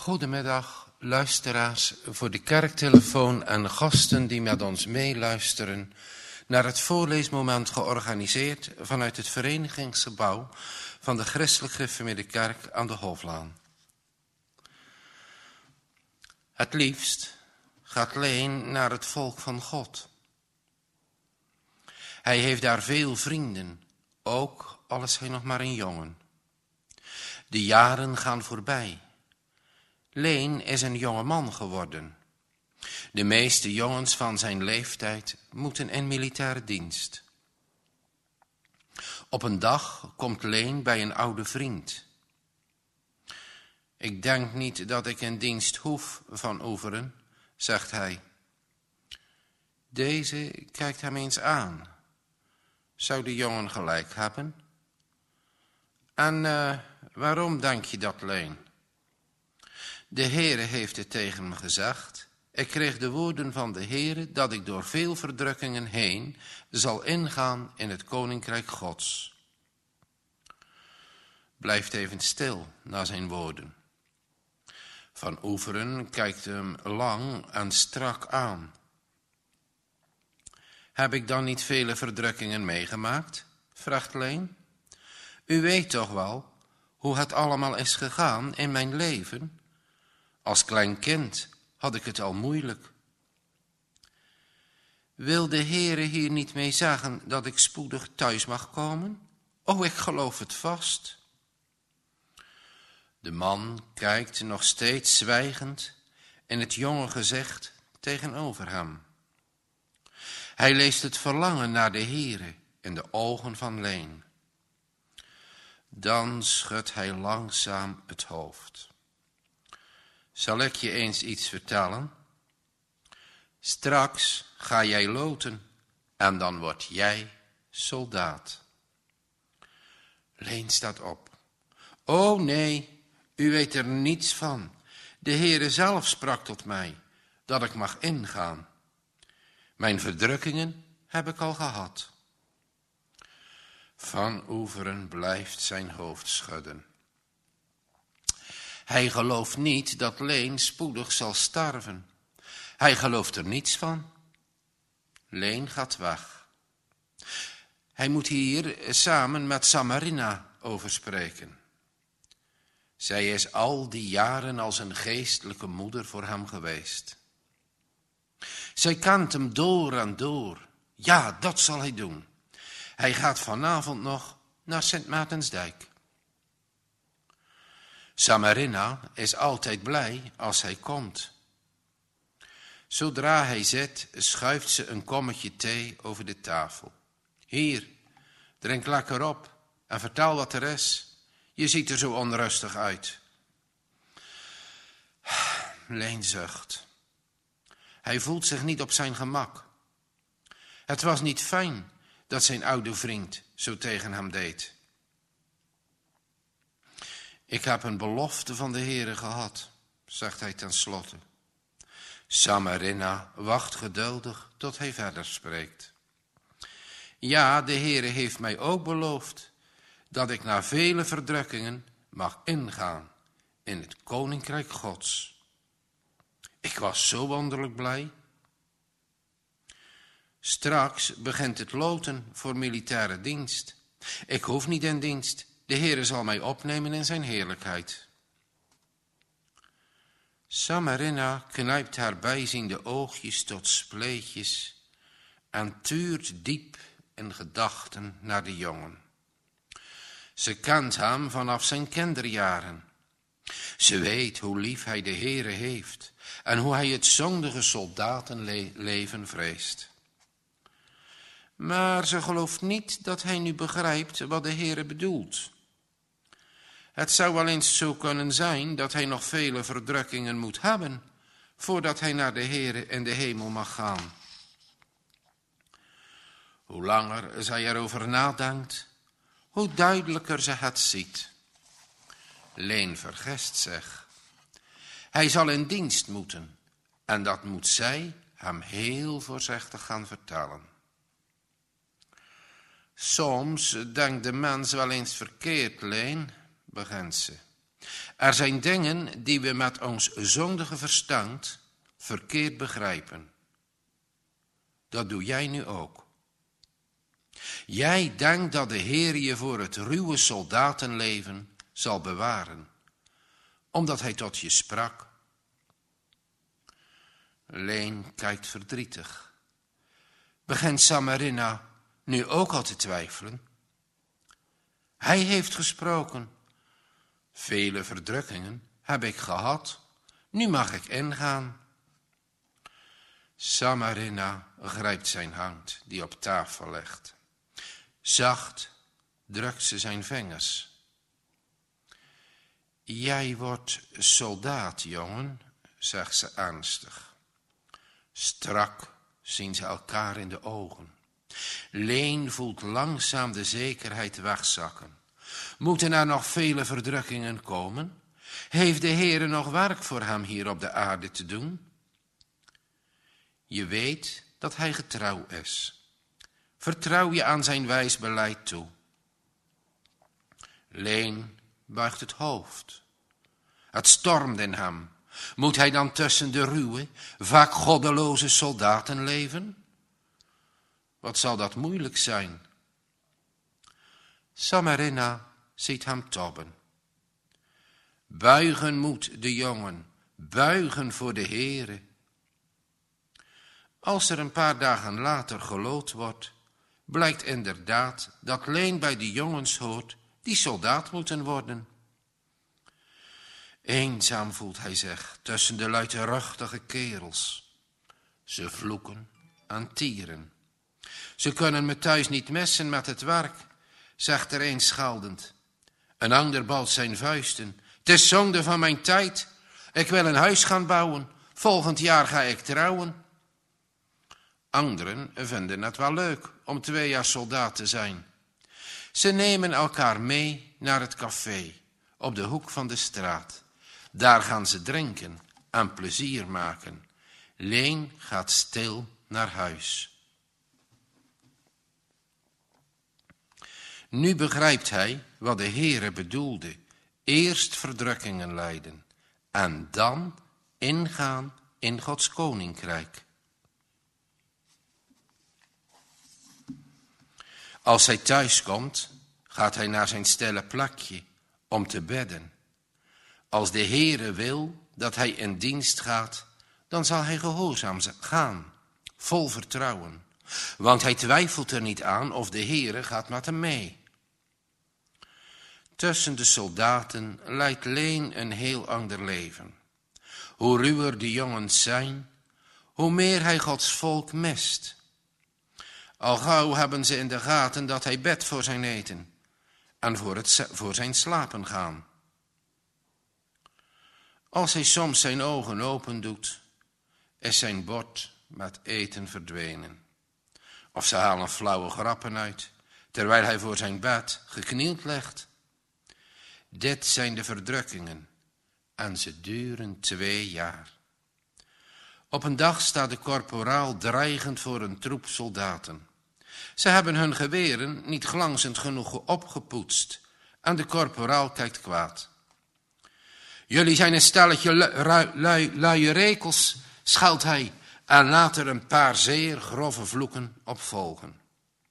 Goedemiddag, luisteraars voor de kerktelefoon en gasten die met ons meeluisteren naar het voorleesmoment georganiseerd vanuit het verenigingsgebouw van de Christelijk Gereformeerde Kerk aan de Hoflaan. Het liefst gaat Leen naar het volk van God. Hij heeft daar veel vrienden, ook al is hij nog maar een jongen. De jaren gaan voorbij. Leen is een jonge man geworden. De meeste jongens van zijn leeftijd moeten in militaire dienst. Op een dag komt Leen bij een oude vriend. Ik denk niet dat ik in dienst hoef van Oeveren, zegt hij. Deze kijkt hem eens aan. Zou de jongen gelijk hebben? En waarom denk je dat, Leen? De Heere heeft het tegen me gezegd. Ik kreeg de woorden van de Heere dat ik door veel verdrukkingen heen zal ingaan in het koninkrijk Gods. Blijft even stil na zijn woorden. Van Oeveren kijkt hem lang en strak aan. Heb ik dan niet vele verdrukkingen meegemaakt? Vraagt Leen. U weet toch wel hoe het allemaal is gegaan in mijn leven? Als klein kind had ik het al moeilijk. Wil de Heere hier niet mee zeggen dat ik spoedig thuis mag komen? Oh, ik geloof het vast. De man kijkt nog steeds zwijgend in het jonge gezicht tegenover hem. Hij leest het verlangen naar de Heere in de ogen van Leen. Dan schudt hij langzaam het hoofd. Zal ik je eens iets vertellen? Straks ga jij loten en dan word jij soldaat. Leen staat op. Oh nee, u weet er niets van. De Heere zelf sprak tot mij dat ik mag ingaan. Mijn verdrukkingen heb ik al gehad. Van Oeveren blijft zijn hoofd schudden. Hij gelooft niet dat Leen spoedig zal sterven. Hij gelooft er niets van. Leen gaat weg. Hij moet hier samen met Samarina over spreken. Zij is al die jaren als een geestelijke moeder voor hem geweest. Zij kent hem door en door. Ja, dat zal hij doen. Hij gaat vanavond nog naar Sint Maartensdijk. Samarina is altijd blij als hij komt. Zodra hij zit, schuift ze een kommetje thee over de tafel. Hier, drink lekker op en vertel wat er is. Je ziet er zo onrustig uit. Leen zucht. Hij voelt zich niet op zijn gemak. Het was niet fijn dat zijn oude vriend zo tegen hem deed. Ik heb een belofte van de Heere gehad, zegt hij tenslotte. Samarina wacht geduldig tot hij verder spreekt. Ja, de Heere heeft mij ook beloofd dat ik na vele verdrukkingen mag ingaan in het koninkrijk Gods. Ik was zo wonderlijk blij. Straks begint het loten voor militaire dienst. Ik hoef niet in dienst. De Heere zal mij opnemen in zijn heerlijkheid. Samarina knijpt haar bijziende oogjes tot spleetjes en tuurt diep in gedachten naar de jongen. Ze kent hem vanaf zijn kinderjaren. Ze weet hoe lief hij de Heere heeft en hoe hij het zondige soldatenleven vreest. Maar ze gelooft niet dat hij nu begrijpt wat de Heere bedoelt. Het zou wel eens zo kunnen zijn dat hij nog vele verdrukkingen moet hebben, voordat hij naar de Heere in de hemel mag gaan. Hoe langer zij erover nadenkt, hoe duidelijker ze het ziet. Leen vergist zich. Hij zal in dienst moeten en dat moet zij hem heel voorzichtig gaan vertellen. Soms denkt de mens wel eens verkeerd, Leen, begint ze. Er zijn dingen die we met ons zondige verstand verkeerd begrijpen. Dat doe jij nu ook. Jij denkt dat de Heer je voor het ruwe soldatenleven zal bewaren, omdat hij tot je sprak. Leen kijkt verdrietig. Begint Samarinna nu ook al te twijfelen? Hij heeft gesproken. Vele verdrukkingen heb ik gehad. Nu mag ik ingaan. Samarinna grijpt zijn hand die op tafel legt. Zacht drukt ze zijn vingers. Jij wordt soldaat, jongen, zegt ze ernstig. Strak zien ze elkaar in de ogen. Leen voelt langzaam de zekerheid wegzakken. Moeten er nog vele verdrukkingen komen? Heeft de Heere nog werk voor hem hier op de aarde te doen? Je weet dat hij getrouw is. Vertrouw je aan zijn wijs beleid toe. Leen buigt het hoofd. Het stormt in hem. Moet hij dan tussen de ruwe, vaak goddeloze soldaten leven? Wat zal dat moeilijk zijn? Samarinna ziet hem tobben. Buigen moet de jongen, buigen voor de Heere. Als er een paar dagen later geloot wordt, blijkt inderdaad dat Leen bij de jongens hoort die soldaat moeten worden. Eenzaam voelt hij zich tussen de luidruchtige kerels. Ze vloeken en tieren. Ze kunnen me thuis niet missen met het werk, zegt er een schaldend. Een ander balt zijn vuisten. Het is zonde van mijn tijd. Ik wil een huis gaan bouwen. Volgend jaar ga ik trouwen. Anderen vinden het wel leuk om 2 jaar soldaat te zijn. Ze nemen elkaar mee naar het café op de hoek van de straat. Daar gaan ze drinken en plezier maken. Leen gaat stil naar huis. Nu begrijpt hij wat de Heere bedoelde. Eerst verdrukkingen lijden en dan ingaan in Gods koninkrijk. Als hij thuis komt, gaat hij naar zijn stille plekje om te bidden. Als de Heere wil dat hij in dienst gaat, dan zal hij gehoorzaam gaan, vol vertrouwen. Want hij twijfelt er niet aan of de Heere gaat met hem mee. Tussen de soldaten leidt Leen een heel ander leven. Hoe ruwer de jongens zijn, hoe meer hij Gods volk mist. Al gauw hebben ze in de gaten dat hij bidt voor zijn eten en voor zijn slapen gaan. Als hij soms zijn ogen open doet, is zijn bord met eten verdwenen. Of ze halen flauwe grappen uit, terwijl hij voor zijn bed geknield ligt. Dit zijn de verdrukkingen en ze duren 2 jaar. Op een dag staat de korporaal dreigend voor een troep soldaten. Ze hebben hun geweren niet glanzend genoeg opgepoetst en de korporaal kijkt kwaad. Jullie zijn een stelletje luie rekels, schuilt hij en laat er een paar zeer grove vloeken op volgen.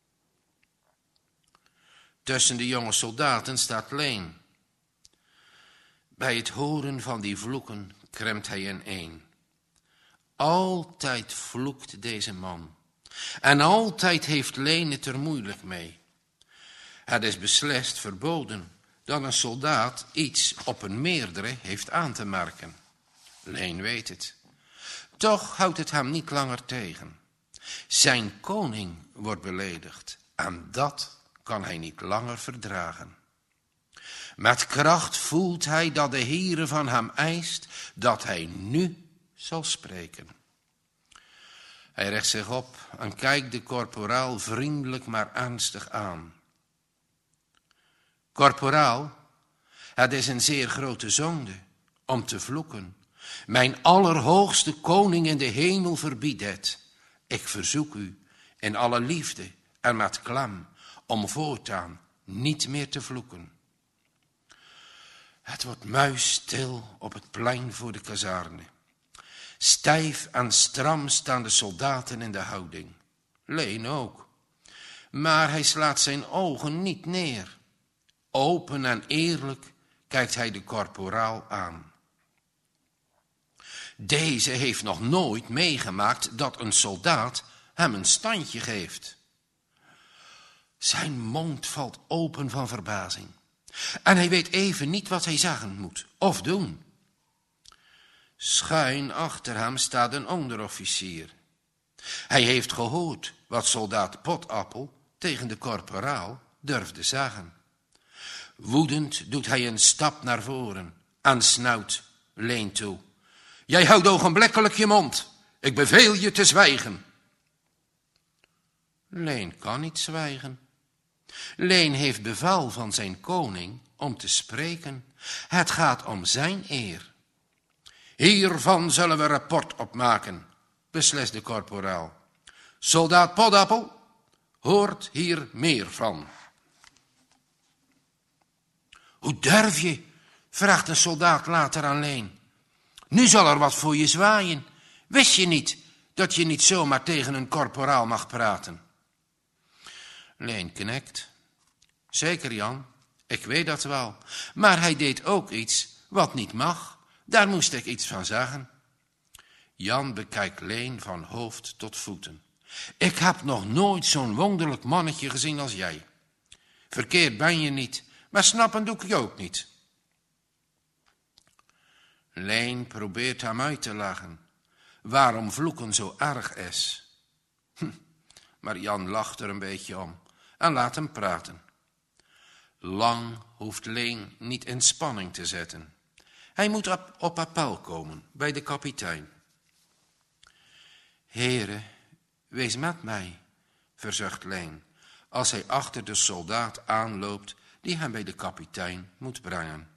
Tussen de jonge soldaten staat Leen. Bij het horen van die vloeken krimpt hij ineen. Altijd vloekt deze man. En altijd heeft Leen het er moeilijk mee. Het is beslist verboden dat een soldaat iets op een meerdere heeft aan te merken. Leen weet het. Toch houdt het hem niet langer tegen. Zijn koning wordt beledigd en dat kan hij niet langer verdragen. Met kracht voelt hij dat de Heere van hem eist dat hij nu zal spreken. Hij richt zich op en kijkt de korporaal vriendelijk maar ernstig aan. Korporaal, het is een zeer grote zonde om te vloeken. Mijn allerhoogste koning in de hemel verbiedt het. Ik verzoek u in alle liefde en met klem om voortaan niet meer te vloeken. Het wordt muisstil op het plein voor de kazerne. Stijf en stram staan de soldaten in de houding. Leen ook. Maar hij slaat zijn ogen niet neer. Open en eerlijk kijkt hij de korporaal aan. Deze heeft nog nooit meegemaakt dat een soldaat hem een standje geeft. Zijn mond valt open van verbazing. En hij weet even niet wat hij zeggen moet of doen. Schuin achter hem staat een onderofficier. Hij heeft gehoord wat soldaat Potappel tegen de korporaal durfde zeggen. Woedend doet hij een stap naar voren en snauwt Leen toe. Jij houdt ogenblikkelijk je mond. Ik beveel je te zwijgen. Leen kan niet zwijgen. Leen heeft bevel van zijn koning om te spreken. Het gaat om zijn eer. Hiervan zullen we rapport opmaken, beslist de korporaal. Soldaat Potappel hoort hier meer van. Hoe durf je? Vraagt een soldaat later aan Leen. Nu zal er wat voor je zwaaien. Wist je niet dat je niet zomaar tegen een korporaal mag praten? Leen knikt. Zeker, Jan, ik weet dat wel. Maar hij deed ook iets wat niet mag. Daar moest ik iets van zeggen. Jan bekijkt Leen van hoofd tot voeten. Ik heb nog nooit zo'n wonderlijk mannetje gezien als jij. Verkeerd ben je niet, maar snappen doe ik je ook niet. Leen probeert hem uit te lachen. Waarom vloeken zo erg is. Maar Jan lacht er een beetje om en laat hem praten. Lang hoeft Leen niet in spanning te zetten. Hij moet op appel komen bij de kapitein. Heren, wees met mij, verzucht Leen, als hij achter de soldaat aanloopt die hem bij de kapitein moet brengen.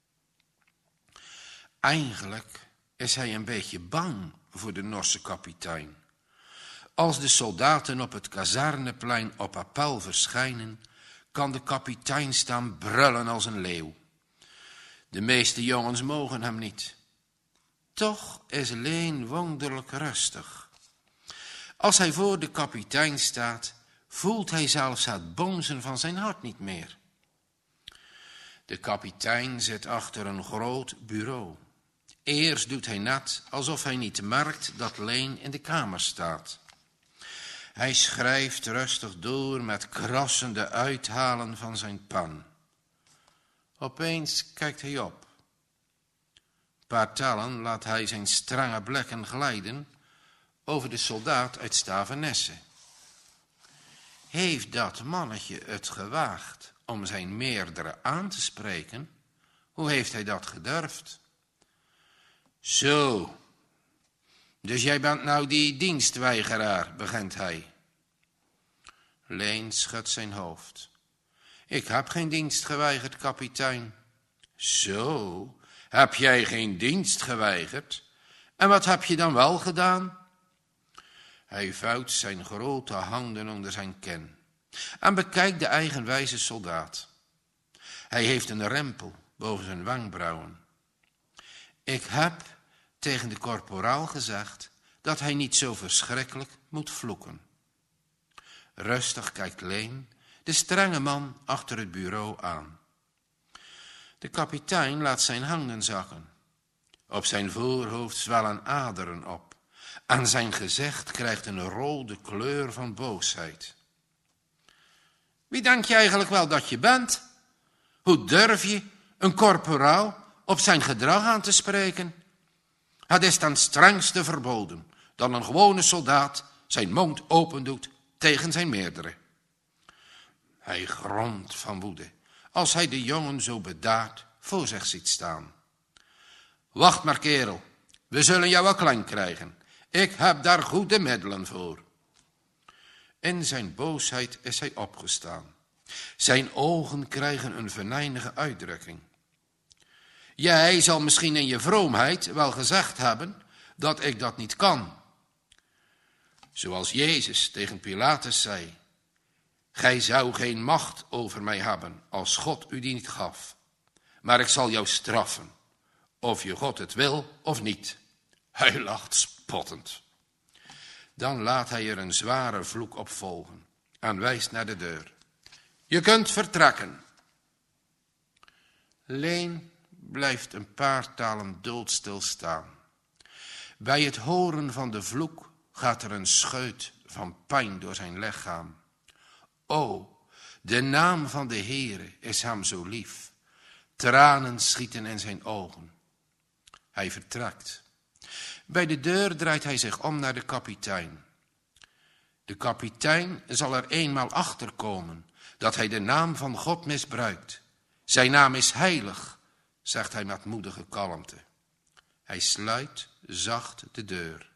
Eigenlijk is hij een beetje bang voor de Norse kapitein. Als de soldaten op het kazarneplein op appel verschijnen, kan de kapitein staan brullen als een leeuw. De meeste jongens mogen hem niet. Toch is Leen wonderlijk rustig. Als hij voor de kapitein staat, voelt hij zelfs het bonzen van zijn hart niet meer. De kapitein zit achter een groot bureau. Eerst doet hij net alsof hij niet merkt dat Leen in de kamer staat. Hij schrijft rustig door met krassende uithalen van zijn pen. Opeens kijkt hij op. Een paar tellen laat hij zijn strenge blikken glijden over de soldaat uit Stavenesse. Heeft dat mannetje het gewaagd om zijn meerdere aan te spreken? Hoe heeft hij dat gedurfd? Zo, dus jij bent nou die dienstweigeraar, begint hij. Leen schudt zijn hoofd. Ik heb geen dienst geweigerd, kapitein. Zo, heb jij geen dienst geweigerd? En wat heb je dan wel gedaan? Hij vouwt zijn grote handen onder zijn kin en bekijkt de eigenwijze soldaat. Hij heeft een rimpel boven zijn wenkbrauwen. Ik heb tegen de korporaal gezegd dat hij niet zo verschrikkelijk moet vloeken. Rustig kijkt Leen de strenge man achter het bureau aan. De kapitein laat zijn handen zakken. Op zijn voorhoofd zwellen aderen op en zijn gezicht krijgt een rode kleur van boosheid. Wie denk je eigenlijk wel dat je bent? Hoe durf je een korporaal op zijn gedrag aan te spreken? Het is ten strengste verboden dat een gewone soldaat zijn mond open doet tegen zijn meerdere. Hij gromt van woede als hij de jongen zo bedaard voor zich ziet staan. Wacht maar, kerel, we zullen jou wel klein krijgen. Ik heb daar goede middelen voor. In zijn boosheid is hij opgestaan. Zijn ogen krijgen een venijnige uitdrukking. Jij zal misschien in je vroomheid wel gezegd hebben dat ik dat niet kan. Zoals Jezus tegen Pilatus zei: gij zou geen macht over mij hebben als God u die niet gaf. maar ik zal jou straffen, of je God het wil of niet. Hij lacht spottend. Dan laat hij er een zware vloek op volgen en wijst naar de deur. Je kunt vertrekken. Leen blijft een paar talen doodstil staan. Bij het horen van de vloek gaat er een scheut van pijn door zijn lichaam. O, de naam van de Heere is hem zo lief. Tranen schieten in zijn ogen. Hij vertrekt. Bij de deur draait hij zich om naar de kapitein. De kapitein zal er eenmaal achterkomen dat hij de naam van God misbruikt. Zijn naam is heilig, zegt hij met moedige kalmte. Hij sluit zacht de deur.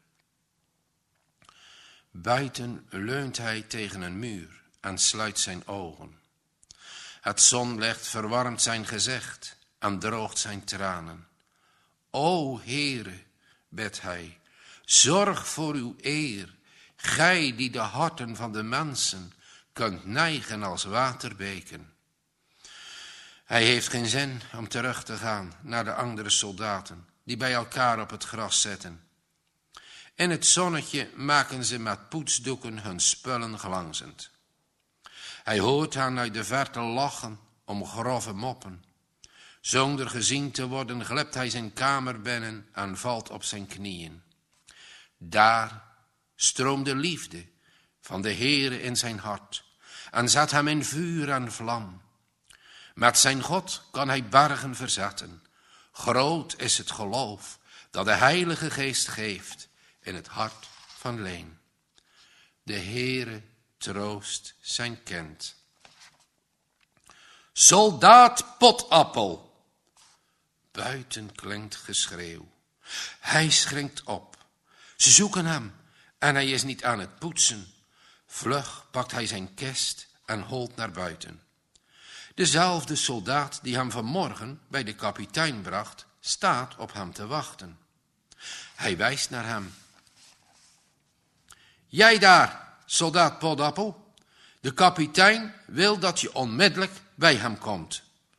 Buiten leunt hij tegen een muur en sluit zijn ogen. Het zonlicht verwarmt zijn gezicht en droogt zijn tranen. O Heere, bidt hij, zorg voor uw eer, gij die de harten van de mensen kunt neigen als waterbeken. Hij heeft geen zin om terug te gaan naar de andere soldaten die bij elkaar op het gras zitten. In het zonnetje maken ze met poetsdoeken hun spullen glanzend. Hij hoort hen uit de verte lachen om grove moppen. Zonder gezien te worden glipt hij zijn kamer binnen en valt op zijn knieën. Daar stroomt de liefde van de Heere in zijn hart en zet hem in vuur en vlam. Met zijn God kan hij bergen verzetten. Groot is het geloof dat de Heilige Geest geeft in het hart van Leen. De Heere troost zijn kind. Soldaat Potappel! Buiten klinkt geschreeuw. Hij schrikt op. Ze zoeken hem en hij is niet aan het poetsen. Vlug pakt hij zijn kist en holt naar buiten. Dezelfde soldaat die hem vanmorgen bij de kapitein bracht, staat op hem te wachten. Hij wijst naar hem. Jij daar, soldaat Potappel, de kapitein wil dat je onmiddellijk bij hem komt.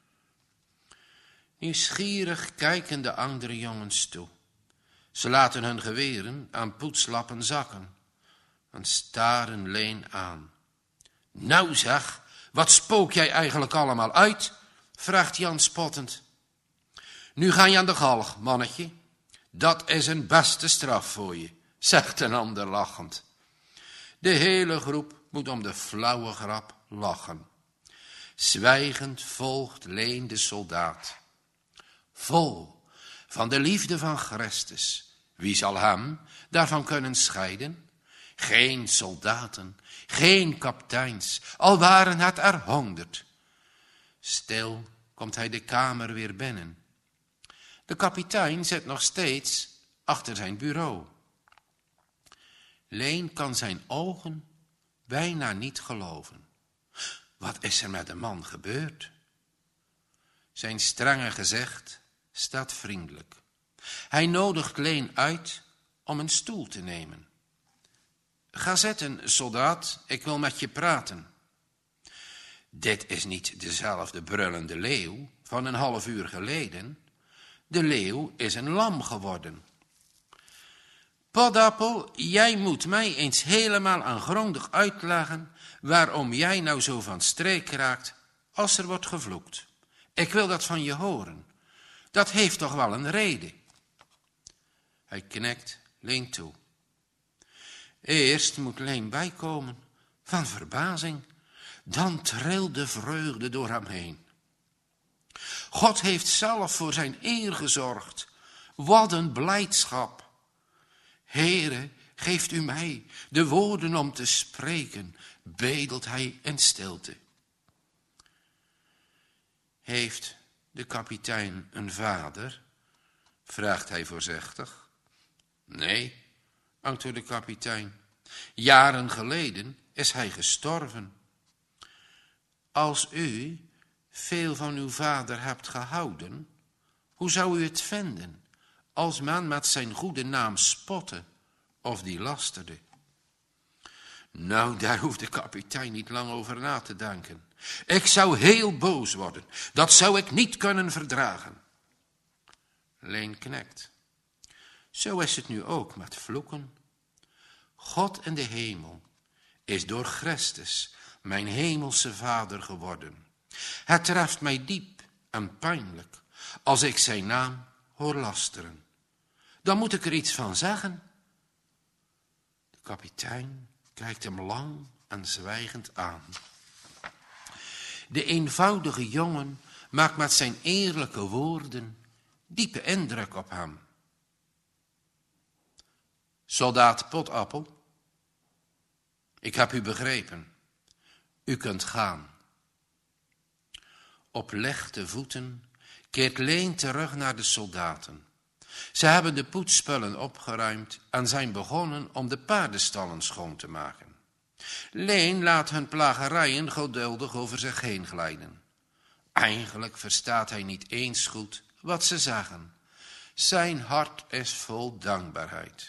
Nieuwsgierig kijken de andere jongens toe. Ze laten hun geweren aan poetslappen zakken en staren Leen aan. Nou zeg, wat spook jij eigenlijk allemaal uit? Vraagt Jan spottend. Nu ga je aan de galg, mannetje. Dat is een beste straf voor je, zegt een ander lachend. De hele groep moet om de flauwe grap lachen. Zwijgend volgt Leen de soldaat. Vol van de liefde van Christus. Wie zal hem daarvan kunnen scheiden? Geen soldaten, geen kapiteins, al waren het er 100. Stil komt hij de kamer weer binnen. De kapitein zit nog steeds achter zijn bureau. Leen kan zijn ogen bijna niet geloven. Wat is er met de man gebeurd? Zijn strenge gezicht staat vriendelijk. Hij nodigt Leen uit om een stoel te nemen. Ga zitten, soldaat, ik wil met je praten. Dit is niet dezelfde brullende leeuw van een half uur geleden. De leeuw is een lam geworden. Potappel, jij moet mij eens helemaal en grondig uitleggen waarom jij nou zo van streek raakt als er wordt gevloekt. Ik wil dat van je horen. Dat heeft toch wel een reden. Hij knikt Leen toe. Eerst moet Leen bijkomen van verbazing. Dan trilt de vreugde door hem heen. God heeft zelf voor zijn eer gezorgd. Wat een blijdschap. Heere, geeft u mij de woorden om te spreken, bedelt hij in stilte. Heeft de kapitein een vader? Vraagt hij voorzichtig. Nee, antwoordt de kapitein. Jaren geleden is hij gestorven. Als u veel van uw vader hebt gehouden, hoe zou u het vinden als men met zijn goede naam spotte of die lasterde? Nou, daar hoeft de kapitein niet lang over na te denken. Ik zou heel boos worden. Dat zou ik niet kunnen verdragen. Leen knikt. Zo is het nu ook met vloeken. God in de hemel is door Christus mijn hemelse Vader geworden. Het treft mij diep en pijnlijk als ik zijn naam hoor lasteren. Dan moet ik er iets van zeggen. De kapitein kijkt hem lang en zwijgend aan. De eenvoudige jongen maakt met zijn eerlijke woorden diepe indruk op hem. Soldaat Potappel, ik heb u begrepen. U kunt gaan. Op lichte voeten keert Leen terug naar de soldaten. Ze hebben de poetsspullen opgeruimd en zijn begonnen om de paardenstallen schoon te maken. Leen laat hun plagerijen geduldig over zich heen glijden. Eigenlijk verstaat hij niet eens goed wat ze zeggen. Zijn hart is vol dankbaarheid.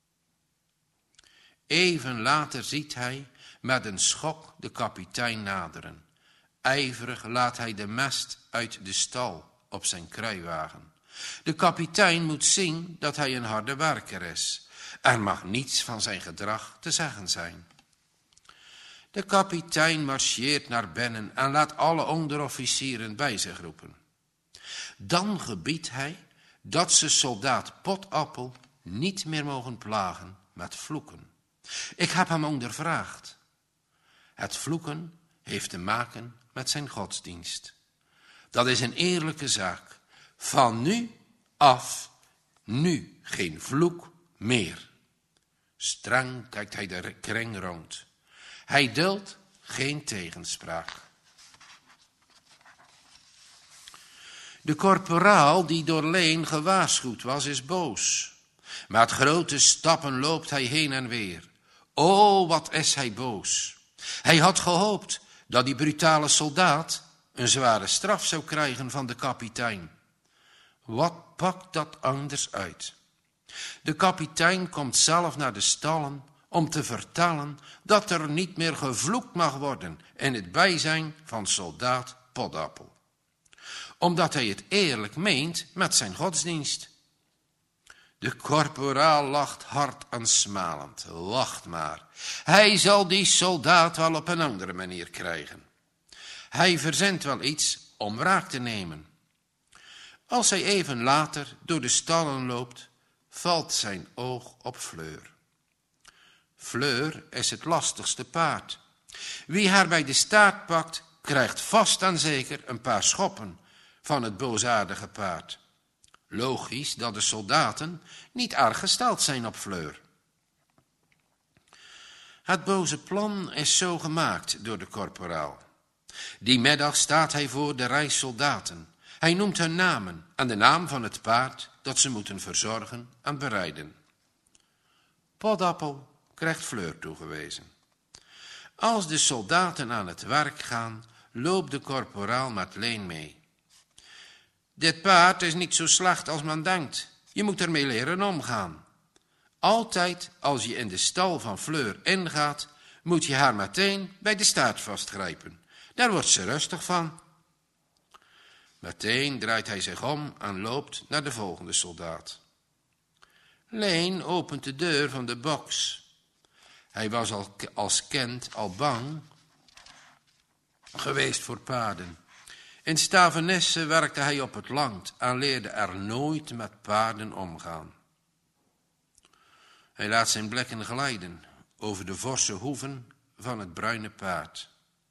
Even later ziet hij met een schok de kapitein naderen. Ijverig laat hij de mest uit de stal op zijn kruiwagen. De kapitein moet zien dat hij een harde werker is. Er mag niets van zijn gedrag te zeggen zijn. De kapitein marcheert naar binnen en laat alle onderofficieren bij zich roepen. Dan gebiedt hij dat ze soldaat Potappel niet meer mogen plagen met vloeken. Ik heb hem ondervraagd. Het vloeken heeft te maken met zijn godsdienst. Dat is een eerlijke zaak. Van nu af, nu geen vloek meer. Streng kijkt hij de kring rond. Hij duldt geen tegenspraak. De korporaal die door Leen gewaarschuwd was, is boos. Met grote stappen loopt hij heen en weer. O, wat is hij boos. Hij had gehoopt dat die brutale soldaat een zware straf zou krijgen van de kapitein. Wat pakt dat anders uit? De kapitein komt zelf naar de stallen om te vertellen dat er niet meer gevloekt mag worden in het bijzijn van soldaat Potappel. Omdat hij het eerlijk meent met zijn godsdienst. De korporaal lacht hard en smalend. Wacht maar. Hij zal die soldaat wel op een andere manier krijgen. Hij verzint wel iets om wraak te nemen. Als hij even later door de stallen loopt, valt zijn oog op Fleur. Fleur is het lastigste paard. Wie haar bij de staart pakt, krijgt vast en zeker een paar schoppen van het boosaardige paard. Logisch dat de soldaten niet erg gesteld zijn op Fleur. Het boze plan is zo gemaakt door de korporaal. Die middag staat hij voor de rij soldaten. Hij noemt hun namen en de naam van het paard dat ze moeten verzorgen en bereiden. Potappel krijgt Fleur toegewezen. Als de soldaten aan het werk gaan, loopt de korporaal met Leen mee. Dit paard is niet zo slecht als men denkt. Je moet ermee leren omgaan. Altijd als je in de stal van Fleur ingaat, moet je haar meteen bij de staart vastgrijpen. Daar wordt ze rustig van. Meteen draait hij zich om en loopt naar de volgende soldaat. Leen opent de deur van de box. Hij was als kind al bang geweest voor paarden. In Stavenisse werkte hij op het land en leerde er nooit met paarden omgaan. Hij laat zijn blikken glijden over de forse hoeven van het bruine paard.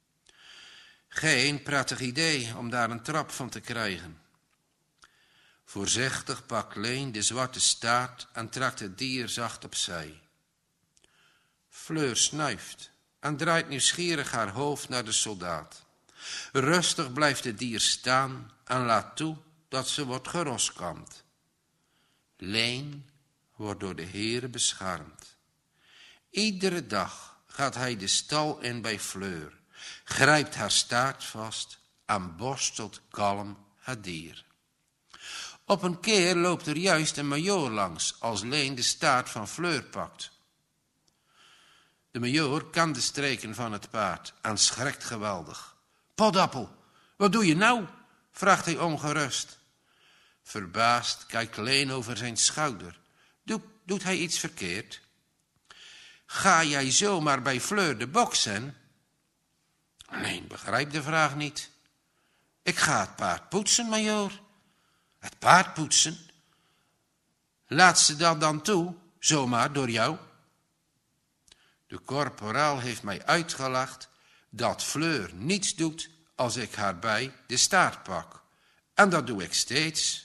Geen prettig idee om daar een trap van te krijgen. Voorzichtig pakt Leen de zwarte staart en trekt het dier zacht opzij. Fleur snuift en draait nieuwsgierig haar hoofd naar de soldaat. Rustig blijft het dier staan en laat toe dat ze wordt geroskamd. Leen wordt door de Heere beschermd. Iedere dag gaat hij de stal in bij Fleur, grijpt haar staart vast en borstelt kalm het dier. Op een keer loopt er juist een majoor langs als Leen de staart van Fleur pakt. De majoor kan de streken van het paard en schrikt geweldig. Potappel, wat doe je nou? Vraagt hij ongerust. Verbaasd kijkt Leen over zijn schouder. Doet hij iets verkeerd? Ga jij zomaar bij Fleur de boksen? Leen begrijpt de vraag niet. Ik ga het paard poetsen, majoor. Het paard poetsen? Laat ze dat dan toe, zomaar door jou? De korporaal heeft mij uitgelacht dat Fleur niets doet als ik haar bij de staart pak. En dat doe ik steeds.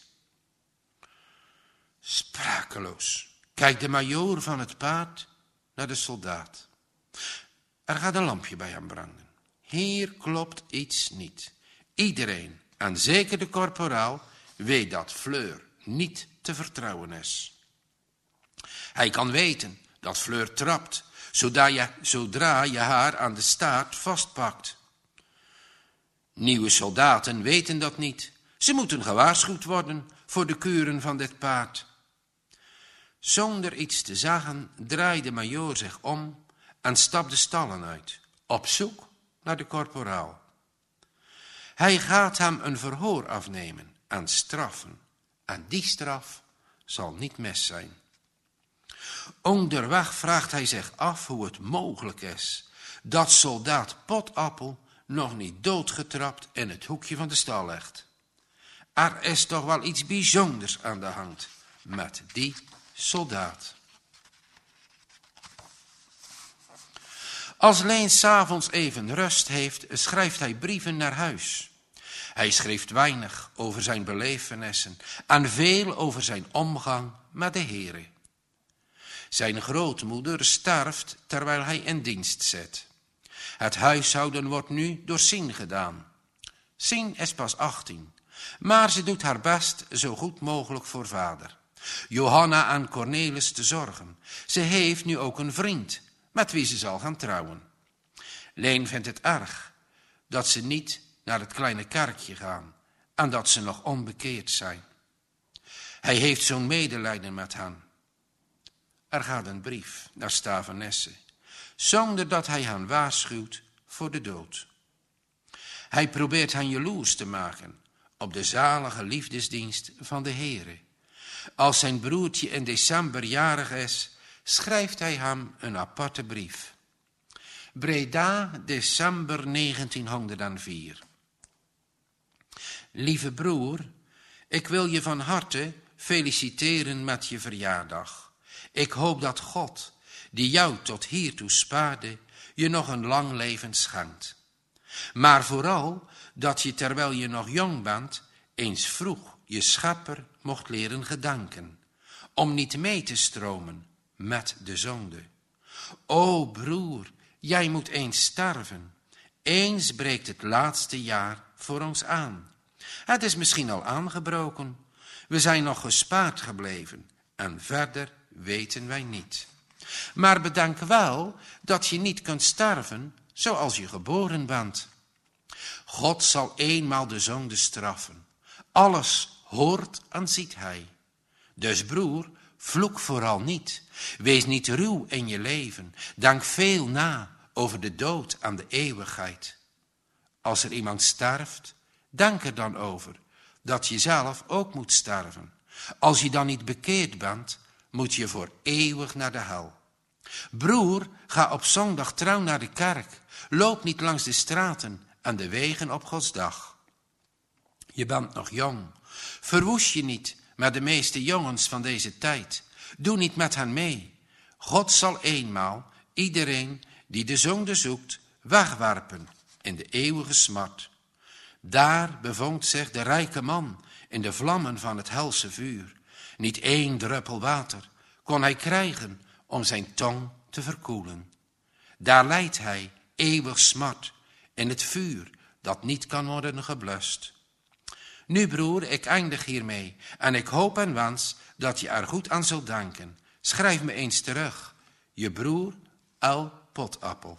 Sprakeloos kijkt de majoor van het paard naar de soldaat. Er gaat een lampje bij hem branden. Hier klopt iets niet. Iedereen, en zeker de korporaal, weet dat Fleur niet te vertrouwen is. Hij kan weten dat Fleur trapt, zodra je haar aan de staart vastpakt. Nieuwe soldaten weten dat niet. Ze moeten gewaarschuwd worden voor de kuren van dit paard. Zonder iets te zeggen draait de majoor zich om en stapt de stallen uit, op zoek naar de korporaal. Hij gaat hem een verhoor afnemen en straffen, en die straf zal niet mis zijn. Onderweg vraagt hij zich af hoe het mogelijk is dat soldaat Potappel nog niet doodgetrapt in het hoekje van de stal ligt. Er is toch wel iets bijzonders aan de hand met die soldaat. Als Leen 's avonds even rust heeft, schrijft hij brieven naar huis. Hij schreef weinig over zijn belevenissen en veel over zijn omgang met de Heere. Zijn grootmoeder sterft terwijl hij in dienst zit. Het huishouden wordt nu door Sien gedaan. Sien is pas 18, maar ze doet haar best zo goed mogelijk voor vader. Johanna en Cornelis te zorgen. Ze heeft nu ook een vriend met wie ze zal gaan trouwen. Leen vindt het erg dat ze niet naar het kleine kerkje gaan en dat ze nog onbekeerd zijn. Hij heeft zo'n medelijden met hen. Er gaat een brief naar Stavenisse, zonder dat hij hen waarschuwt voor de dood. Hij probeert hen jaloers te maken op de zalige liefdesdienst van de Heere. Als zijn broertje in december jarig is, schrijft hij hem een aparte brief. Breda, december 1904. Lieve broer, ik wil je van harte feliciteren met je verjaardag. Ik hoop dat God, die jou tot hiertoe spaarde, je nog een lang leven schenkt. Maar vooral dat je terwijl je nog jong bent, eens vroeg je schepper mocht leren gedanken, om niet mee te stromen met de zonde. O broer, jij moet eens sterven. Eens breekt het laatste jaar voor ons aan. Het is misschien al aangebroken. We zijn nog gespaard gebleven en verder weten wij niet. Maar bedenk wel dat je niet kunt sterven zoals je geboren bent. God zal eenmaal de zonde straffen. Alles hoort en ziet hij. Dus broer, vloek vooral niet. Wees niet ruw in je leven. Denk veel na over de dood en de eeuwigheid. Als er iemand sterft, denk er dan over dat je zelf ook moet sterven. Als je dan niet bekeerd bent, moet je voor eeuwig naar de hel. Broer, ga op zondag trouw naar de kerk. Loop niet langs de straten en de wegen op Gods dag. Je bent nog jong. Verwoest je niet met de meeste jongens van deze tijd. Doe niet met hen mee. God zal eenmaal iedereen die de zonde zoekt wegwerpen in de eeuwige smart. Daar bevond zich de rijke man in de vlammen van het helse vuur. Niet 1 druppel water kon hij krijgen om zijn tong te verkoelen. Daar lijdt hij eeuwig smart in het vuur dat niet kan worden geblust. Nu broer, ik eindig hiermee en ik hoop en wens dat je er goed aan zult denken. Schrijf me eens terug. Je broer L. Potappel.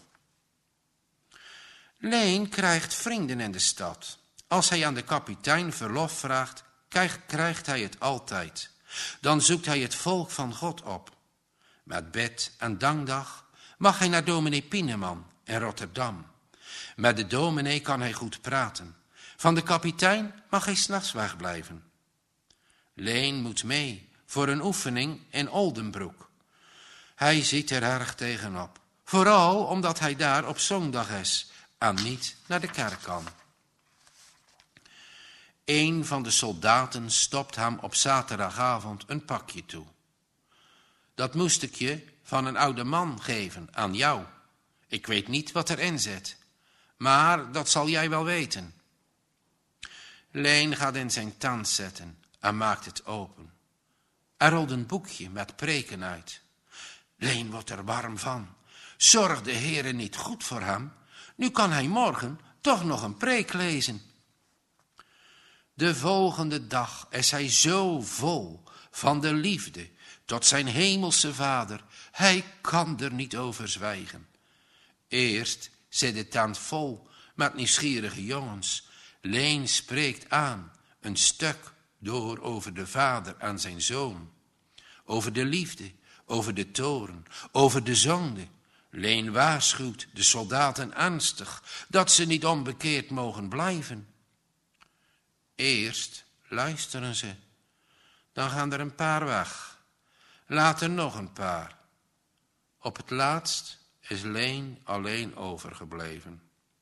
Leen krijgt vrienden in de stad. Als hij aan de kapitein verlof vraagt, krijgt hij het altijd. Dan zoekt hij het volk van God op. Met bid en dankdag mag hij naar dominee Pieneman in Rotterdam. Met de dominee kan hij goed praten. Van de kapitein mag hij 's nachts wegblijven. Leen moet mee voor een oefening in Oldenbroek. Hij ziet er erg tegenop. Vooral omdat hij daar op zondag is en niet naar de kerk kan. Een van de soldaten stopt hem op zaterdagavond een pakje toe. Dat moest ik je van een oude man geven, aan jou. Ik weet niet wat erin zit, maar dat zal jij wel weten. Leen gaat in zijn tand zitten en maakt het open. Er rolt een boekje met preken uit. Leen wordt er warm van. Zorgt de Heere niet goed voor hem? Nu kan hij morgen toch nog een preek lezen. De volgende dag is hij zo vol van de liefde tot zijn hemelse Vader. Hij kan er niet over zwijgen. Eerst zit de tand vol met nieuwsgierige jongens. Leen spreekt aan een stuk door over de Vader en zijn Zoon. Over de liefde, over de toorn, over de zonde. Leen waarschuwt de soldaten ernstig dat ze niet onbekeerd mogen blijven. Eerst luisteren ze, dan gaan er een paar weg, later nog een paar. Op het laatst is Leen alleen overgebleven.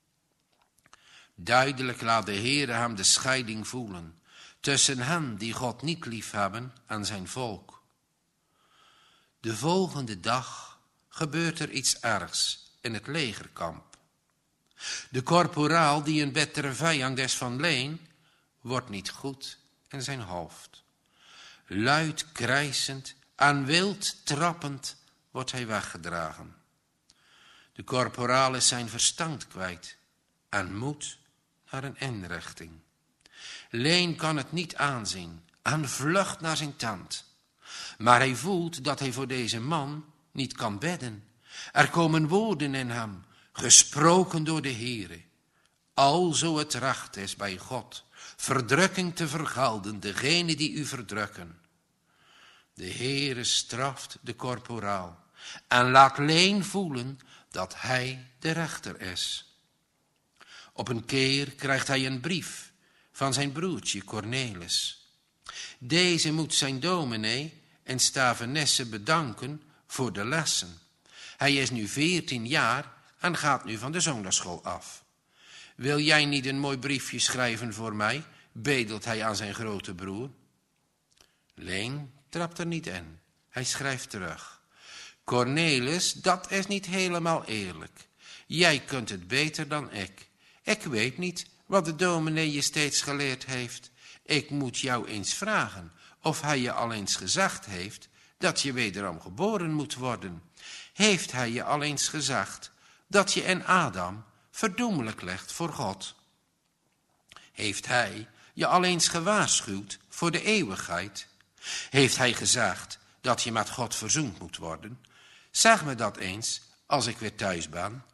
Duidelijk laat de Heere hem de scheiding voelen tussen hen die God niet liefhebben en zijn volk. De volgende dag gebeurt er iets ergs in het legerkamp. De korporaal, die een bittere vijand is van Leen, wordt niet goed in zijn hoofd. Luid krijsend en wild trappend wordt hij weggedragen. De korporaal is zijn verstand kwijt en moet naar een inrichting. Leen kan het niet aanzien en vlucht naar zijn tand. Maar hij voelt dat hij voor deze man niet kan bidden. Er komen woorden in hem, gesproken door de Heere. Alzo het recht is bij God verdrukking te vergelden, degene die u verdrukken. De Heere straft de korporaal en laat Leen voelen dat hij de rechter is. Op een keer krijgt hij een brief van zijn broertje Cornelis. Deze moet zijn dominee in Stavenisse bedanken voor de lessen. Hij is nu 14 jaar en gaat nu van de zondagsschool af. Wil jij niet een mooi briefje schrijven voor mij? Bedelt hij aan zijn grote broer. Leen trapt er niet in. Hij schrijft terug. Cornelis, dat is niet helemaal eerlijk. Jij kunt het beter dan ik. Ik weet niet wat de dominee je steeds geleerd heeft. Ik moet jou eens vragen of hij je al eens gezegd heeft dat je wederom geboren moet worden. Heeft hij je al eens gezegd dat je in Adam verdoemelijk ligt voor God? Heeft hij je al eens gewaarschuwd voor de eeuwigheid? Heeft hij gezegd dat je met God verzoend moet worden? Zeg me dat eens als ik weer thuis ben.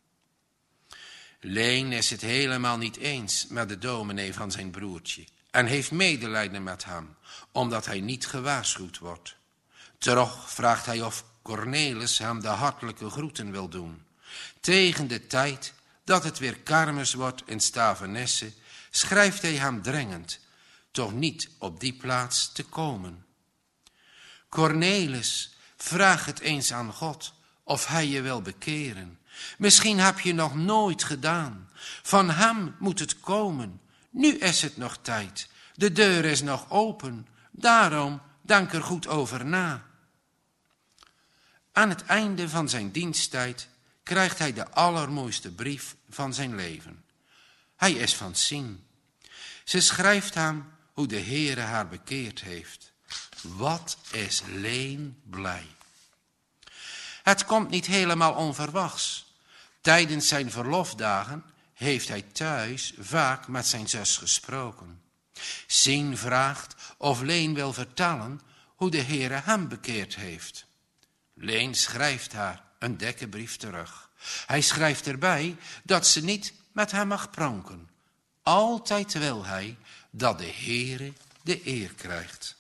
Leen is het helemaal niet eens met de dominee van zijn broertje en heeft medelijden met hem, omdat hij niet gewaarschuwd wordt. Toch vraagt hij of Cornelis hem de hartelijke groeten wil doen. Tegen de tijd dat het weer kermis wordt in Stavenisse, schrijft hij hem dringend toch niet op die plaats te komen. Cornelis, vraag het eens aan God of hij je wil bekeren. Misschien heb je nog nooit gedaan. Van hem moet het komen. Nu is het nog tijd. De deur is nog open. Daarom denk er goed over na. Aan het einde van zijn diensttijd krijgt hij de allermooiste brief van zijn leven. Hij is van Sien. Ze schrijft hem hoe de Heere haar bekeerd heeft. Wat is Leen blij. Het komt niet helemaal onverwachts. Tijdens zijn verlofdagen heeft hij thuis vaak met zijn zus gesproken. Sien vraagt of Leen wil vertellen hoe de Heere hem bekeerd heeft. Leen schrijft haar een dikke brief terug. Hij schrijft erbij dat ze niet met hem mag pronken. Altijd wil hij dat de Heere de eer krijgt.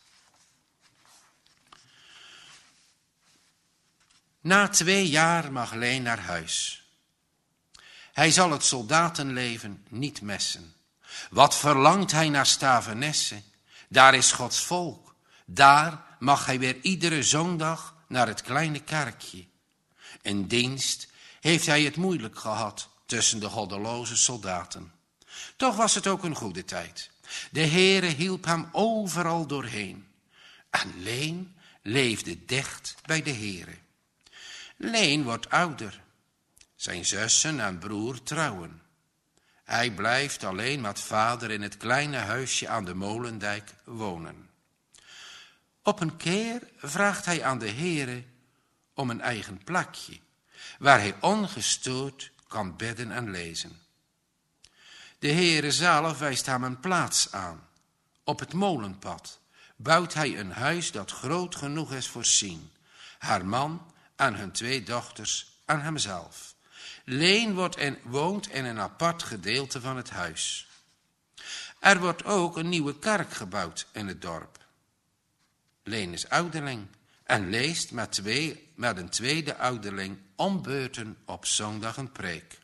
Na 2 jaar mag Leen naar huis. Hij zal het soldatenleven niet messen. Wat verlangt hij naar Stavenesse? Daar is Gods volk. Daar mag hij weer iedere zondag naar het kleine kerkje. In dienst heeft hij het moeilijk gehad tussen de goddeloze soldaten. Toch was het ook een goede tijd. De Heere hielp hem overal doorheen. En Leen leefde dicht bij de Heere. Leen wordt ouder. Zijn zussen en broer trouwen. Hij blijft alleen met vader in het kleine huisje aan de Molendijk wonen. Op een keer vraagt hij aan de Heere om een eigen plekje, waar hij ongestoord kan bidden en lezen. De Heere zelf wijst hem een plaats aan. Op het molenpad bouwt hij een huis dat groot genoeg is voor Sien, haar man en hun 2 dochters en hemzelf. Leen woont in een apart gedeelte van het huis. Er wordt ook een nieuwe kerk gebouwd in het dorp. Leen is ouderling en leest met een tweede ouderling om beurten op zondag een preek.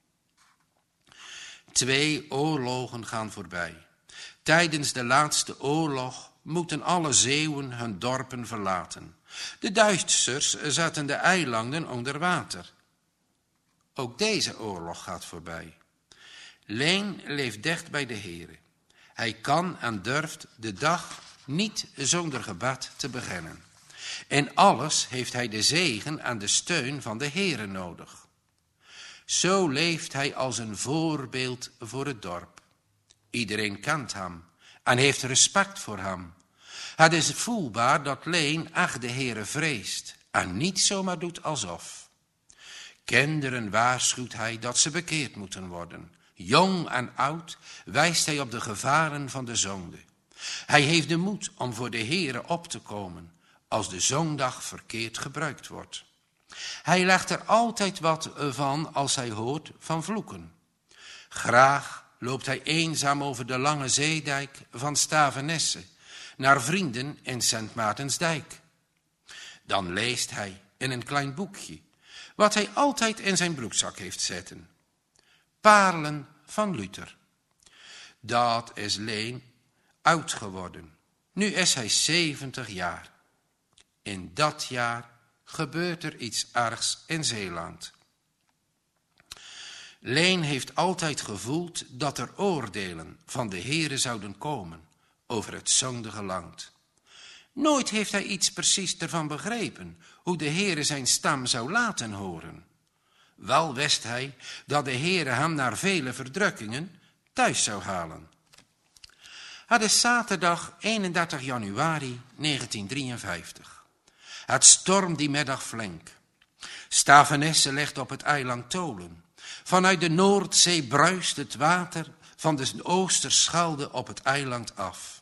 2 oorlogen gaan voorbij. Tijdens de laatste oorlog moeten alle Zeeuwen hun dorpen verlaten. De Duitsers zetten de eilanden onder water. Ook deze oorlog gaat voorbij. Leen leeft dicht bij de Heere. Hij kan en durft de dag niet zonder gebed te beginnen. In alles heeft hij de zegen en de steun van de Heere nodig. Zo leeft hij als een voorbeeld voor het dorp. Iedereen kent hem en heeft respect voor hem. Het is voelbaar dat Leen echt de Heere vreest en niet zomaar doet alsof. Kinderen waarschuwt hij dat ze bekeerd moeten worden. Jong en oud wijst hij op de gevaren van de zonde. Hij heeft de moed om voor de Heere op te komen als de zondag verkeerd gebruikt wordt. Hij legt er altijd wat van als hij hoort van vloeken. Graag loopt hij eenzaam over de lange zeedijk van Stavenesse naar vrienden in Sint Maartensdijk. Dan leest hij in een klein boekje wat hij altijd in zijn broekzak heeft zitten. Parelen van Luther. Dat is Leen oud geworden. Nu is hij 70 jaar. In dat jaar gebeurt er iets ergs in Zeeland. Leen heeft altijd gevoeld dat er oordelen van de Heere zouden komen over het zondige land. Nooit heeft hij iets precies ervan begrepen, hoe de Heere zijn stem zou laten horen. Wel wist hij dat de Heere hem naar vele verdrukkingen thuis zou halen. Het is zaterdag 31 januari 1953. Het stormt die middag flink. Stavenesse ligt op het eiland Tolen. Vanuit de Noordzee bruist het water van de Oosterschelde op het eiland af.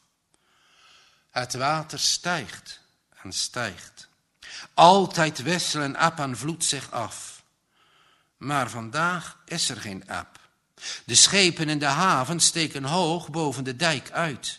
Het water stijgt en stijgt. Altijd wisselen eb en vloed zich af. Maar vandaag is er geen eb. De schepen in de haven steken hoog boven de dijk uit.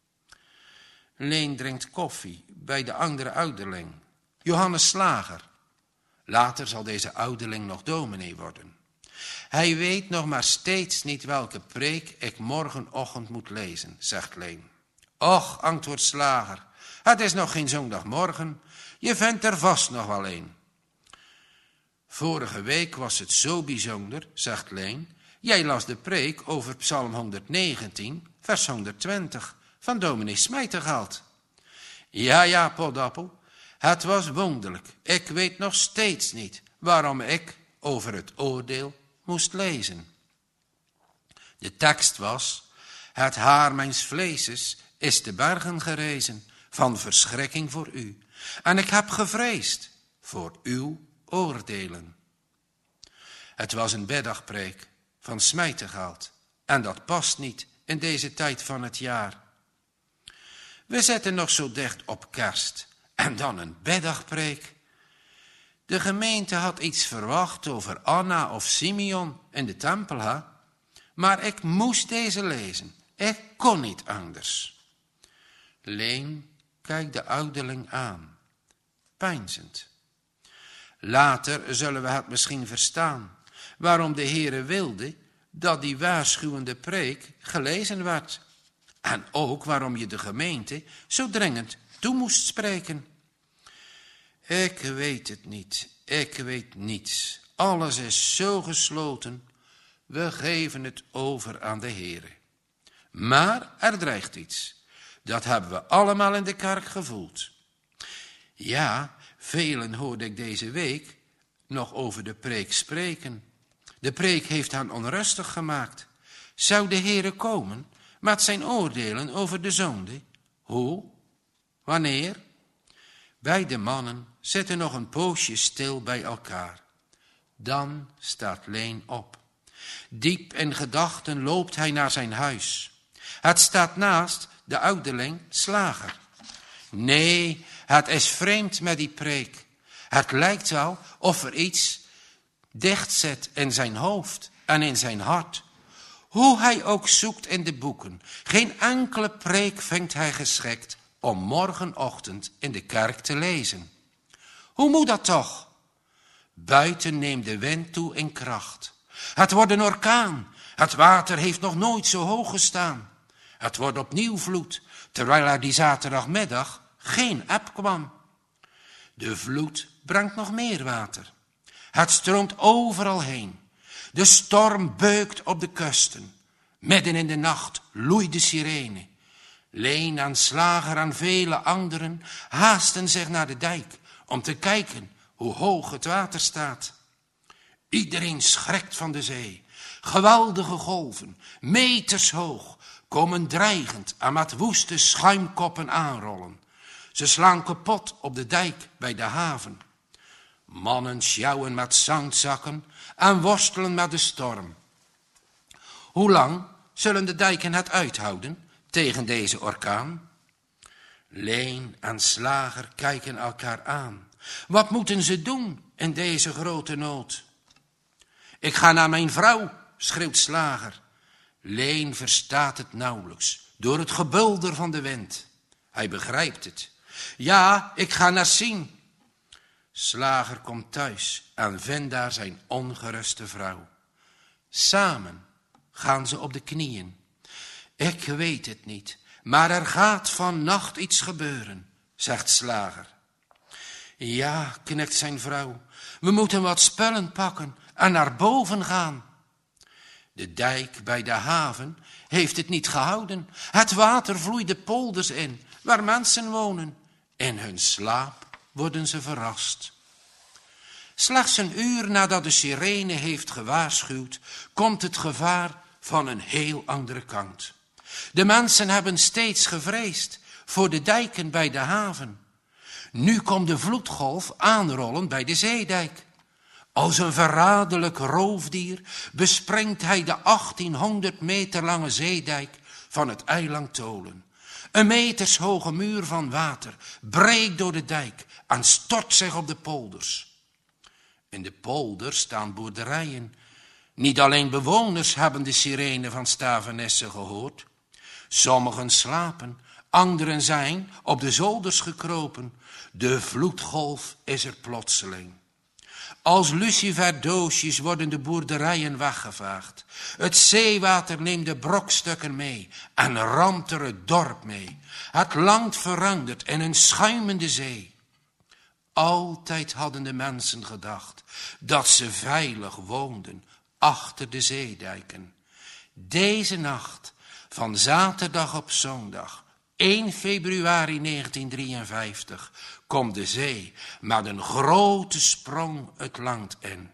Leen drinkt koffie bij de andere ouderling, Johannes Slager. Later zal deze ouderling nog dominee worden. Hij weet nog maar steeds niet welke preek ik morgenochtend moet lezen, zegt Leen. Och, antwoordt Slager, het is nog geen zondagmorgen, je vindt er vast nog wel een. Vorige week was het zo bijzonder, zegt Leen. Jij las de preek over Psalm 119, vers 120, van dominee Smijtergeld. Ja, potappel, het was wonderlijk. Ik weet nog steeds niet waarom ik over het oordeel moest lezen. De tekst was: het haar mijns vleeses is te bergen gerezen, van verschrikking voor u. En ik heb gevreesd voor uw oordelen. Het was een middagpreek van Smijtergeld en dat past niet in deze tijd van het jaar. We zitten nog zo dicht op kerst en dan een middagpreek. De gemeente had iets verwacht over Anna of Simeon in de tempel, hè? Maar ik moest deze lezen. Ik kon niet anders. Leen kijkt de ouderling aan, peinzend. Later zullen we het misschien verstaan. waarom de Heere wilde dat die waarschuwende preek gelezen werd. En ook waarom je de gemeente zo dringend toe moest spreken. Ik weet het niet, ik weet niets. Alles is zo gesloten, we geven het over aan de Heere. Maar er dreigt iets. Dat hebben we allemaal in de kerk gevoeld. Ja, velen hoorde ik deze week nog over de preek spreken. De preek heeft hen onrustig gemaakt. Zou de Heere komen met zijn oordelen over de zonde? Hoe? Wanneer? Beide mannen zitten nog een poosje stil bij elkaar. Dan staat Leen op. Diep in gedachten loopt hij naar zijn huis. Het staat naast de ouderling Slager. Nee, het is vreemd met die preek. Het lijkt wel of er iets dicht zit in zijn hoofd en in zijn hart. Hoe hij ook zoekt in de boeken, geen enkele preek vindt hij geschikt om morgenochtend in de kerk te lezen. Hoe moet dat toch? Buiten neemt de wind toe in kracht. Het wordt een orkaan. Het water heeft nog nooit zo hoog gestaan. Het wordt opnieuw vloed, terwijl er die zaterdagmiddag geen eb kwam. De vloed brengt nog meer water. Het stroomt overal heen. De storm beukt op de kusten. Midden in de nacht loeit de sirene. Leen en Slager en vele anderen haasten zich naar de dijk om te kijken hoe hoog het water staat. Iedereen schrikt van de zee. Geweldige golven, meters hoog, komen dreigend en met woeste schuimkoppen aanrollen. Ze slaan kapot op de dijk bij de haven. Mannen sjouwen met zandzakken en worstelen met de storm. Hoe lang zullen de dijken het uithouden tegen deze orkaan? Leen en Slager kijken elkaar aan. Wat moeten ze doen in deze grote nood? Ik ga naar mijn vrouw, schreeuwt Slager. Leen verstaat het nauwelijks door het gebulder van de wind. Hij begrijpt het. Ja, ik ga naar Sien. Slager komt thuis en vindt daar zijn ongeruste vrouw. Samen gaan ze op de knieën. Ik weet het niet, maar er gaat vannacht iets gebeuren, zegt Slager. Ja, knikt zijn vrouw, we moeten wat spullen pakken en naar boven gaan. De dijk bij de haven heeft het niet gehouden. Het water vloeit de polders in, waar mensen wonen. In hun slaap worden ze verrast. Slechts een uur nadat de sirene heeft gewaarschuwd, komt het gevaar van een heel andere kant. De mensen hebben steeds gevreesd voor de dijken bij de haven. Nu komt de vloedgolf aanrollen bij de zeedijk. Als een verraderlijk roofdier bespringt hij de 1800 meter lange zeedijk van het eiland Tolen. Een metershoge muur van water breekt door de dijk en stort zich op de polders. In de polders staan boerderijen. Niet alleen bewoners hebben de sirene van Stavenisse gehoord. Sommigen slapen, anderen zijn op de zolders gekropen. De vloedgolf is er plotseling. Als luciferdoosjes worden de boerderijen weggevaagd. Het zeewater neemt de brokstukken mee en ramt er het dorp mee. Het land verandert in een schuimende zee. Altijd hadden de mensen gedacht dat ze veilig woonden achter de zeedijken. Deze nacht, van zaterdag op zondag, 1 februari 1953, komt de zee met een grote sprong het land in.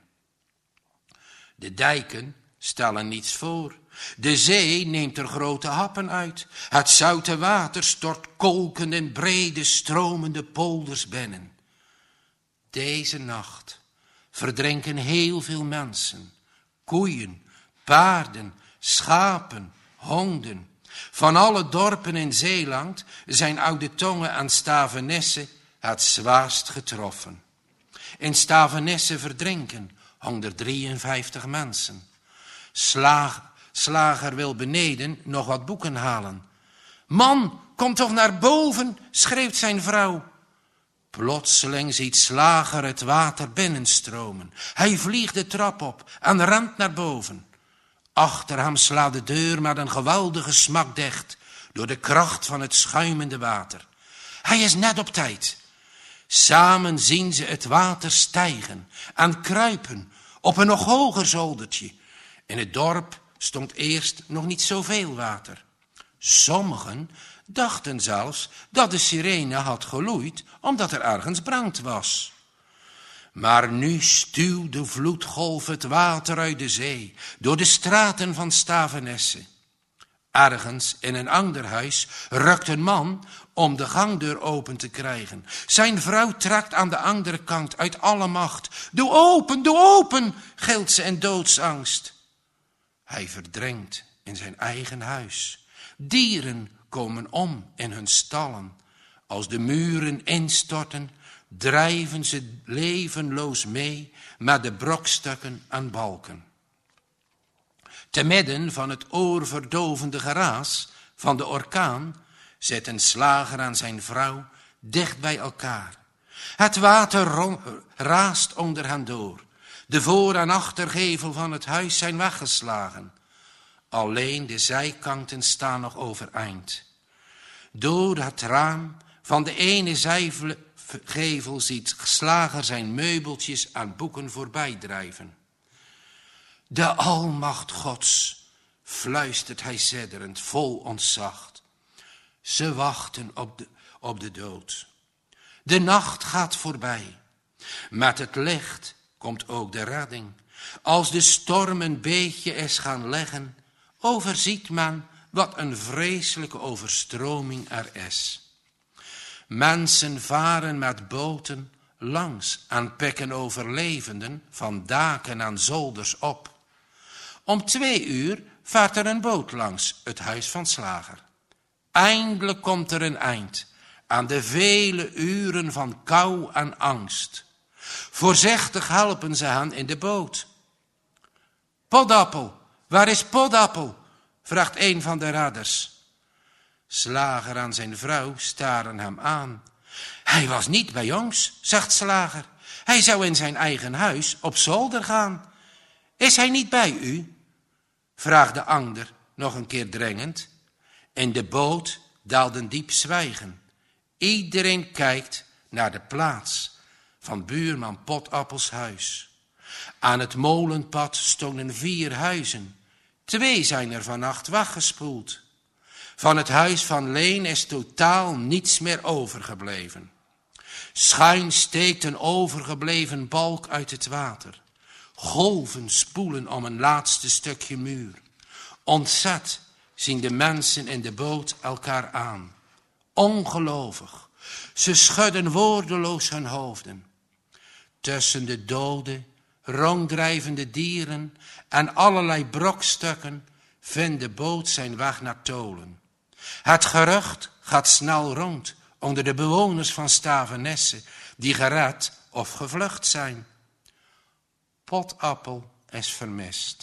De dijken stellen niets voor. De zee neemt er grote happen uit. Het zoute water stort kolkend in brede stromende polders binnen. Deze nacht verdrinken heel veel mensen, koeien, paarden, schapen, honden. Van alle dorpen in Zeeland zijn Oude Tongen en Stavenisse het zwaarst getroffen. In Stavenisse verdrinken 153 mensen. Slager wil beneden nog wat boeken halen. Man, kom toch naar boven, schreeuwt zijn vrouw. Plotseling ziet Slager het water binnenstromen. Hij vliegt de trap op en rent naar boven. Achter hem slaat de deur met een geweldige smak dicht, door de kracht van het schuimende water. Hij is net op tijd. Samen zien ze het water stijgen en kruipen op een nog hoger zoldertje. In het dorp stond eerst nog niet zoveel water. Sommigen dachten zelfs dat de sirene had geloeid omdat er ergens brand was. Maar nu stuwde vloedgolf het water uit de zee door de straten van Stavenesse. Ergens in een ander huis rukt een man om de gangdeur open te krijgen. Zijn vrouw trekt aan de andere kant uit alle macht. Doe open, gilt ze in doodsangst. Hij verdrinkt in zijn eigen huis. Dieren komen om in hun stallen. Als de muren instorten, drijven ze levenloos mee met de brokstukken en balken. Te midden van het oorverdovende geraas van de orkaan zitten Slager en zijn vrouw dicht bij elkaar. Het water raast onder hen door. De voor- en achtergevel van het huis zijn weggeslagen. Alleen de zijkanten staan nog overeind. Door het raam van de ene zijgevel ziet Slager zijn meubeltjes en boeken voorbij drijven. De almacht Gods, fluistert hij sidderend, vol ontzag. Ze wachten op de dood. De nacht gaat voorbij. Met het licht komt ook de redding. Als de storm een beetje is gaan leggen, overziet men wat een vreselijke overstroming er is. Mensen varen met boten langs en pikken overlevenden van daken en zolders op. Om 2 uur vaart er een boot langs het huis van Slager. Eindelijk komt er een eind aan de vele uren van kou en angst. Voorzichtig helpen ze hen in de boot. Podappel, waar is Podappel? Vraagt een van de redders. Slager en zijn vrouw staren hem aan. Hij was niet bij ons, zegt Slager. Hij zou in zijn eigen huis op zolder gaan. Is hij niet bij u? Vraagt de ander nog een keer dringend. In de boot daalt een diep zwijgen. Iedereen kijkt naar de plaats van buurman Podappels huis. Aan het molenpad stonden 4 huizen. 2 zijn er vannacht weggespoeld. Van het huis van Leen is totaal niets meer overgebleven. Schuin steekt een overgebleven balk uit het water. Golven spoelen om een laatste stukje muur. Ontzet zien de mensen in de boot elkaar aan. Ongelovig. Ze schudden woordeloos hun hoofden. Tussen de dode, ronddrijvende dieren en allerlei brokstukken vindt de boot zijn weg naar Tolen. Het gerucht gaat snel rond onder de bewoners van Stavenesse, die gered of gevlucht zijn. Podappel is vermist.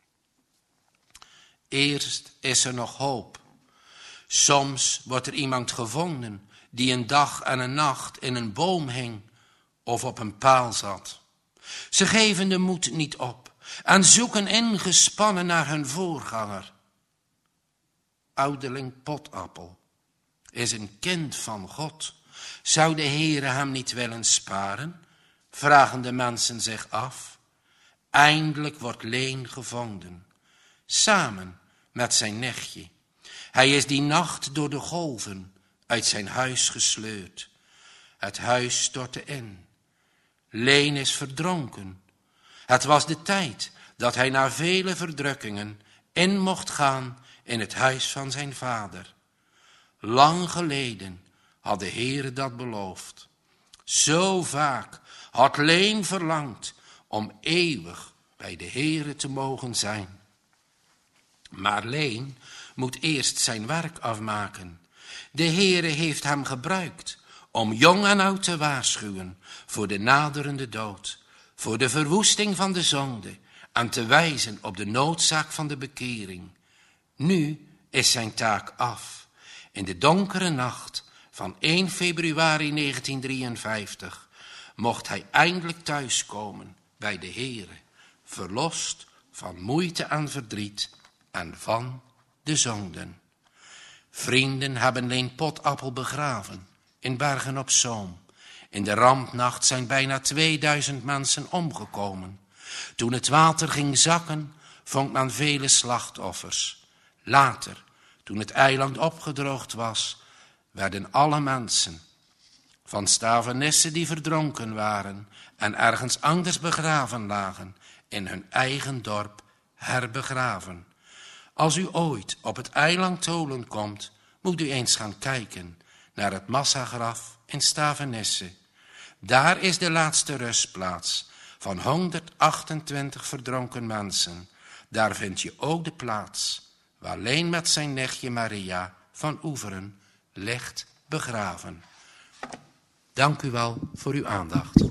Eerst is er nog hoop. Soms wordt er iemand gevonden die een dag en een nacht in een boom hing of op een paal zat. Ze geven de moed niet op en zoeken ingespannen naar hun voorganger. Ouderling Podappel is een kind van God. Zou de Heere hem niet willen sparen? Vragen de mensen zich af. Eindelijk wordt Leen gevonden, samen met zijn nichtje. Hij is die nacht door de golven uit zijn huis gesleurd. Het huis stortte in. Leen is verdronken. Het was de tijd dat hij na vele verdrukkingen in mocht gaan in het huis van zijn vader. Lang geleden had de Heere dat beloofd. Zo vaak had Leen verlangd om eeuwig bij de Heere te mogen zijn. Maar Leen moet eerst zijn werk afmaken. De Heere heeft hem gebruikt om jong en oud te waarschuwen voor de naderende dood, voor de verwoesting van de zonde en te wijzen op de noodzaak van de bekering. Nu is zijn taak af. In de donkere nacht van 1 februari 1953 mocht hij eindelijk thuiskomen bij de Heere, verlost van moeite en verdriet en van de zonden. Vrienden hebben Leen Potappel begraven in Bergen op Zoom. In de rampnacht zijn bijna 2000 mensen omgekomen. Toen het water ging zakken, vond men vele slachtoffers. Later, toen het eiland opgedroogd was, werden alle mensen van Stavenisse die verdronken waren en ergens anders begraven lagen, in hun eigen dorp herbegraven. Als u ooit op het eiland Tholen komt, moet u eens gaan kijken naar het massagraf in Stavenisse. Daar is de laatste rustplaats van 128 verdronken mensen. Daar vind je ook de plaats waar Leen met zijn nichtje Maria van Oeveren ligt begraven. Dank u wel voor uw aandacht.